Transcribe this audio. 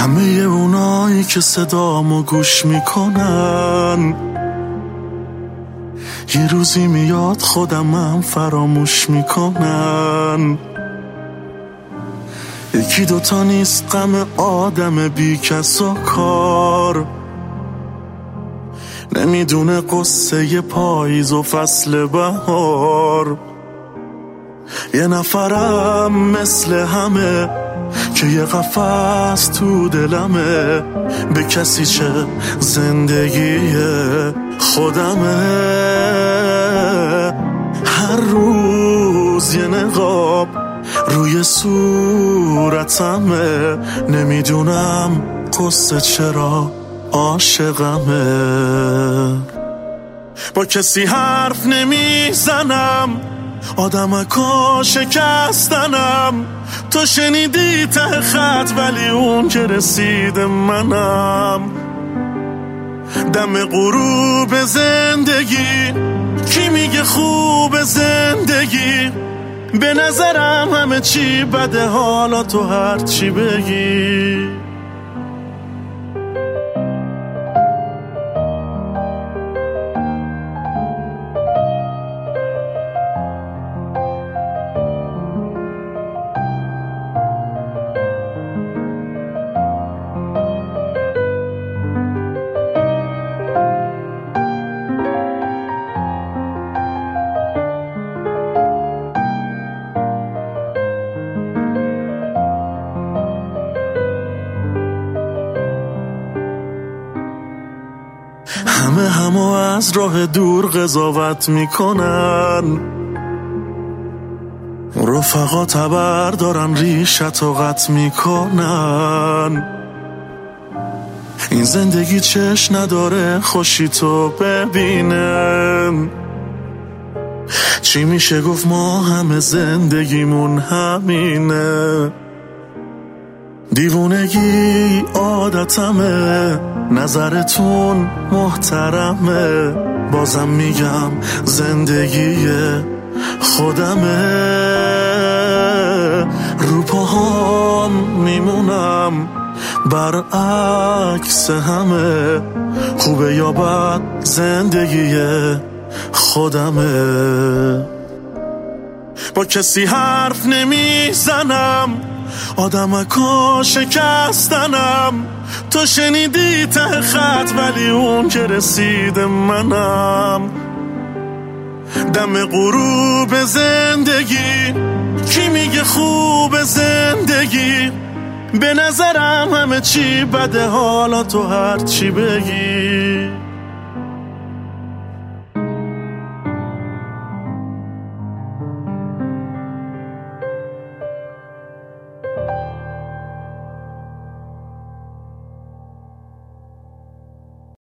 همه اونایی که صدامو گوش میکنن یه روزی میاد خودمم فراموش میکنن. یکی دوتا نیست غم آدم بی کس و کار، نمیدونه قصه پاییز و فصل بهار. یه نفرم مثل همه که یه قفس تو دلمه، به کسی چه زندگی خودمه. هر روز یه نقاب روی صورتمه، نمیدونم قصه چرا عاشقمه. با کسی حرف نمیزنم، آدمکا شکستنم. تو شنیدی ته خط ولی اون که رسید منم. دم غروب زندگی کی میگه خوب زندگی؟ به نظرم همه چی بده، حالا تو هر چی بگی. همه از راه دور قضاوت میکنن، رفقا تبر دارن ریشت و قط میکنن. این زندگی چش نداره خوشی تو ببینن. چی میشه گفت ما همه زندگیمون همینه. دیوونگی عادتمه، نظرتون محترمه. بازم میگم زندگی خودمه. رو پاهام میمونم برعکس همه، خوبه یا بد زندگی خودمه. با کسی حرف نمیزنم، آدمکا شکستنم. تو شنیدی ته خط ولی اون که رسید منم. دم غروب زندگی کی میگه خوب زندگی؟ به نظرم همه چی بده، حالا تو هر چی بگی.